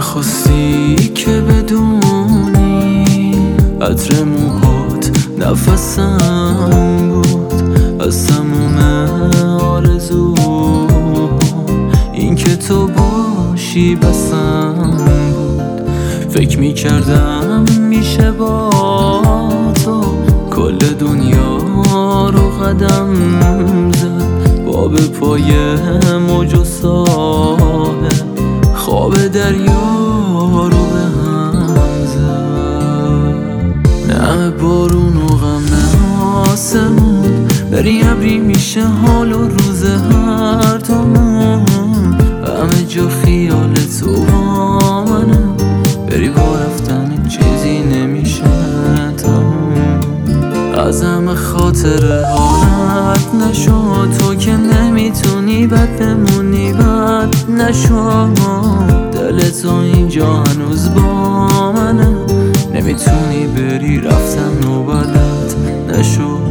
نخواستی که بدونی عطر موهات نفسم بود، از تموم آرزو این که تو باشی بسم بود. فکر میکردم میشه با تو کل دنیا رو قدم زد، با به پای موج و ساحل خواب دریا رو به هم زد. نم بارون و غم آسمون، بری ابری میشه حال و روز هر دومون، همه جا خیال تو با منه، بری با رفتن چیزی نمیشه تموم. از همه خاطر حالت نشد، تو که نمیتونی بد بمونی بد نشد. دل تو اینجا هنوز با منه، نمیتونی بری رفتن نوبت نشد.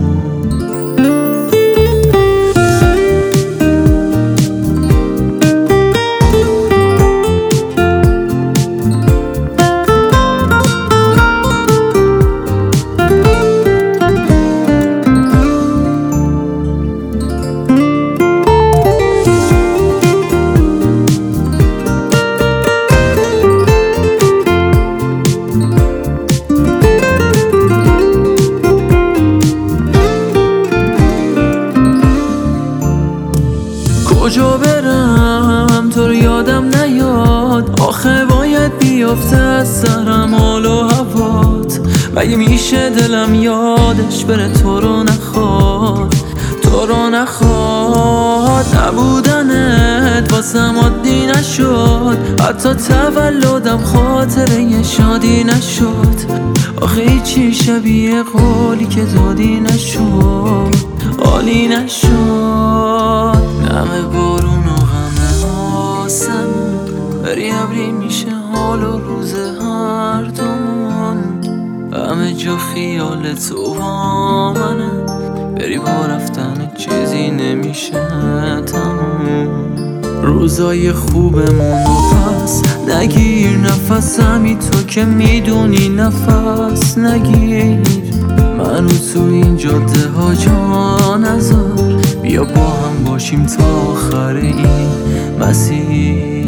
کجا برم تو رو یادم نیاد، آخه باید بیافته از سرم حال و هوات. مگه میشه دلم یادش بره تو رو نخواد، تو رو نخواد. نبودنت واسم عادی نشد، حتی تولدم خاطره یه شادی نشد. آخه هیچی شبیه قولی که دادی نشد، عالی نشد. نم بارون و غم آسمون، بری ابری میشه حال و روز هر دومون، همه جا خیال تو با منه، بری با رفتن چیزی نمیشه تموم. روزای خوبمون و پس نگیر نفسمی، تو که میدونی نفس نگیر. منو تو این جاده ها جا نذار، بیا با هم باشیم تا آخر این مسیر.